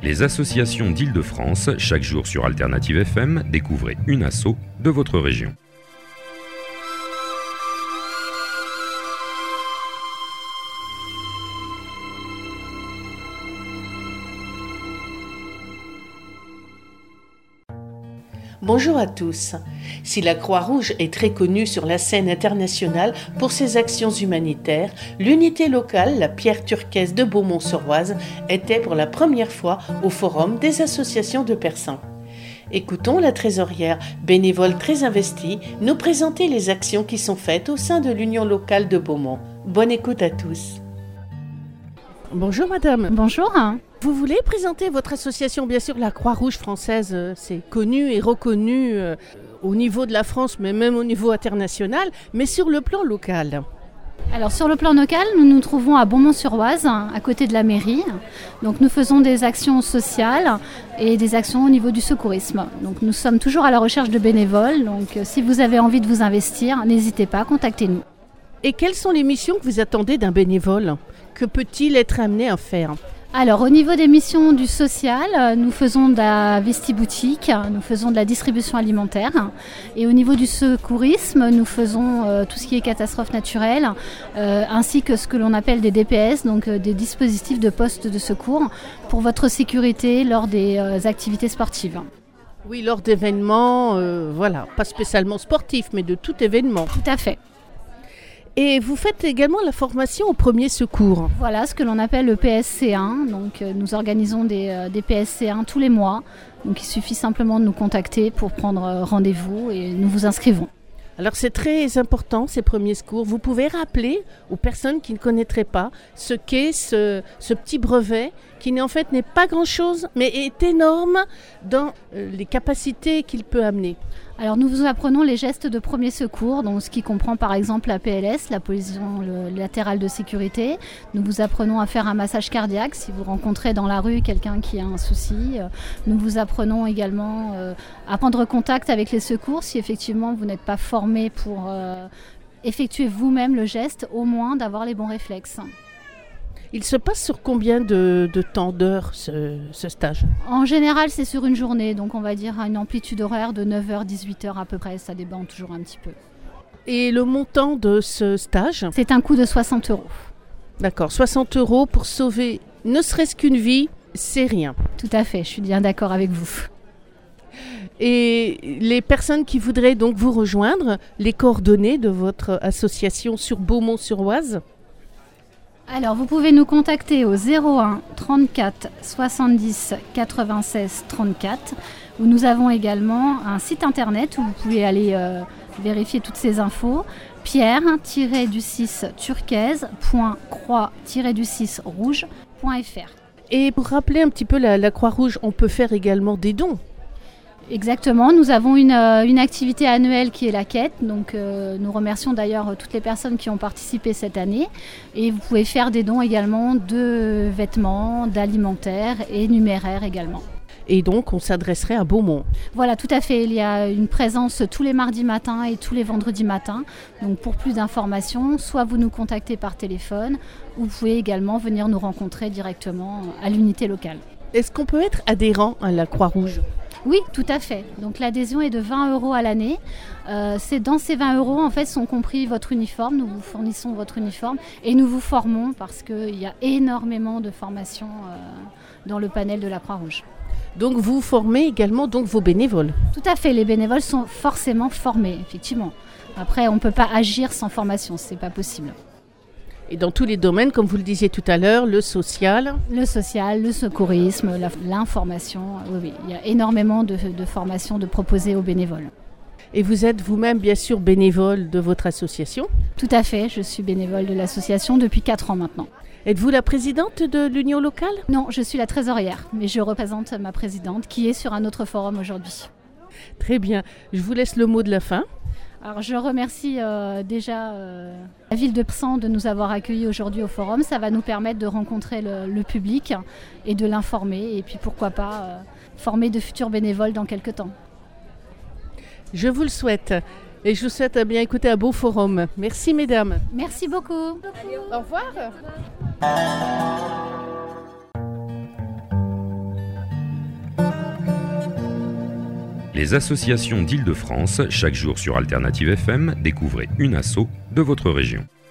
Les associations d'Île-de-France, chaque jour sur Alternative FM, découvrez une asso de votre région. Bonjour à tous. Si la Croix-Rouge est très connue sur la scène internationale pour ses actions humanitaires, l'unité locale, la Pierre Turquaise de Beaumont-sur-Oise, était pour la première fois au Forum des associations de Persan. Écoutons la trésorière, bénévole très investie, nous présenter les actions qui sont faites au sein de l'Union locale de Beaumont. Bonne écoute à tous. Bonjour madame. Bonjour. Vous voulez présenter votre association, bien sûr la Croix-Rouge française, c'est connu et reconnu au niveau de la France, mais même au niveau international, mais sur le plan local. Alors sur le plan local, nous nous trouvons à Beaumont-sur-Oise, à côté de la mairie. Donc nous faisons des actions sociales et des actions au niveau du secourisme. Donc nous sommes toujours à la recherche de bénévoles, donc si vous avez envie de vous investir, n'hésitez pas, contactez-nous. Et quelles sont les missions que vous attendez d'un bénévole ? Que peut-il être amené à faire ? Alors au niveau des missions du social, nous faisons de la vestiboutique, nous faisons de la distribution alimentaire. Et au niveau du secourisme, nous faisons tout ce qui est catastrophe naturelle, ainsi que ce que l'on appelle des DPS, donc des dispositifs de poste de secours, pour votre sécurité lors des activités sportives. Oui, lors d'événements, pas spécialement sportifs, mais de tout événement. Tout à fait. Et vous faites également la formation au premier secours. Voilà ce que l'on appelle le PSC1. Donc, nous organisons des PSC1 tous les mois. Donc il suffit simplement de nous contacter pour prendre rendez-vous et nous vous inscrivons. Alors c'est très important ces premiers secours. Vous pouvez rappeler aux personnes qui ne connaîtraient pas ce qu'est ce petit brevet qui en fait n'est pas grand-chose mais est énorme dans les capacités qu'il peut amener. Alors nous vous apprenons les gestes de premier secours, donc ce qui comprend par exemple la PLS, la position latérale de sécurité. Nous vous apprenons à faire un massage cardiaque si vous rencontrez dans la rue quelqu'un qui a un souci. Nous vous apprenons également à prendre contact avec les secours si effectivement vous n'êtes pas formé pour effectuer vous-même le geste, au moins d'avoir les bons réflexes. Il se passe sur combien de temps, d'heures ce stage ? En général, c'est sur une journée, donc on va dire à une amplitude horaire de 9h, 18h à peu près, ça dépend toujours un petit peu. Et le montant de ce stage ? C'est un coût de 60 €. D'accord, 60 € pour sauver ne serait-ce qu'une vie, c'est rien. Tout à fait, je suis bien d'accord avec vous. Et les personnes qui voudraient donc vous rejoindre, les coordonnées de votre association sur Beaumont-sur-Oise ? Alors, vous pouvez nous contacter au 01 34 70 96 34, où nous avons également un site internet où vous pouvez aller vérifier toutes ces infos, pierre-du6turquaise.croix-du6rouge.fr. Et pour rappeler un petit peu la Croix-Rouge, on peut faire également des dons. Exactement, nous avons une activité annuelle qui est la quête, donc nous remercions d'ailleurs toutes les personnes qui ont participé cette année et vous pouvez faire des dons également de vêtements, d'alimentaire et numéraires également. Et donc on s'adresserait à Beaumont. Voilà, tout à fait, il y a une présence tous les mardis matins et tous les vendredis matins, donc pour plus d'informations, soit vous nous contactez par téléphone ou vous pouvez également venir nous rencontrer directement à l'unité locale. Est-ce qu'on peut être adhérent à la Croix-Rouge ? Oui, tout à fait. Donc l'adhésion est de 20 € à l'année. C'est dans ces 20 € en fait sont compris votre uniforme. Nous vous fournissons votre uniforme et nous vous formons parce qu'il y a énormément de formations dans le panel de la Croix-Rouge. Donc vous formez également donc vos bénévoles ? Tout à fait. Les bénévoles sont forcément formés, effectivement. Après, on ne peut pas agir sans formation, c'est pas possible. Et dans tous les domaines, comme vous le disiez tout à l'heure, le social, le secourisme, l'information, oui, il y a énormément de formations de proposer aux bénévoles. Et vous êtes vous-même bien sûr bénévole de votre association ? Tout à fait, je suis bénévole de l'association depuis 4 ans maintenant. Êtes-vous la présidente de l'Union locale ? Non, je suis la trésorière, mais je représente ma présidente qui est sur un autre forum aujourd'hui. Très bien, je vous laisse le mot de la fin. Alors je remercie déjà la ville de Persan de nous avoir accueillis aujourd'hui au forum. Ça va nous permettre de rencontrer le public et de l'informer. Et puis pourquoi pas former de futurs bénévoles dans quelques temps. Je vous le souhaite. Et je vous souhaite bien écouter un beau forum. Merci mesdames. Merci beaucoup. Au revoir. Les associations d'Île-de-France, chaque jour sur Alternative FM, découvrez une asso de votre région.